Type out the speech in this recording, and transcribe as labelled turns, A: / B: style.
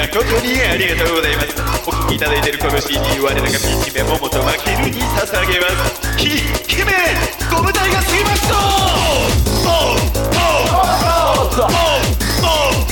A: 誠にありがとうございます。お聴きいただいているこの CD、我らがピー姫桃とマケルに捧げます。姫、ご無体が過ぎました。